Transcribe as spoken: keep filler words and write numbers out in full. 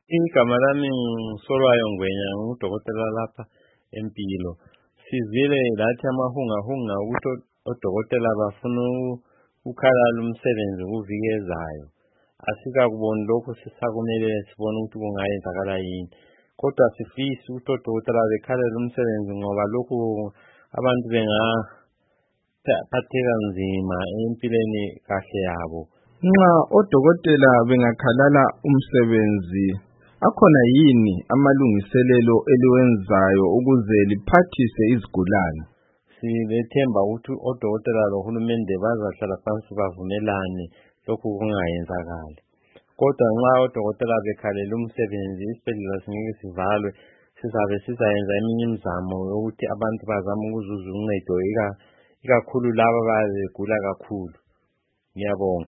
Igama lami Solwayo Ngwenya ngudokotela lapha empilo. Sizile lathi amahungahunga ukuthi odokotela bafuna ukukhalala umsebenzi kuvikezayo. Asikakuboni lokho, sisakumele sibone ukuthi kungayenzakala yini. Kodwa sifisa ukuthi odokotela bekhalele umsebenzi ngoba lokhu abantu bengaphatheka nzima empilweni kahle yabo. Nxa odokotela bengakhalala umsebenzi, akhona yini amalungiselelo eliwenzayo ukuze liphathise izigulane? Silethemba ukuthi odokotela lohulumende bazahlala phansi bavumelane lokhu kungayenzakali. Kodwa nxa odokotela bekhalele umsebenzi, isibhedlela singeke sivalwe. Sizabe sizayenza eminye imizamo yokuthi abantu bazame ukuzuza uncedo ikakhulu laba abagula kakhulu. Ngiyabonga.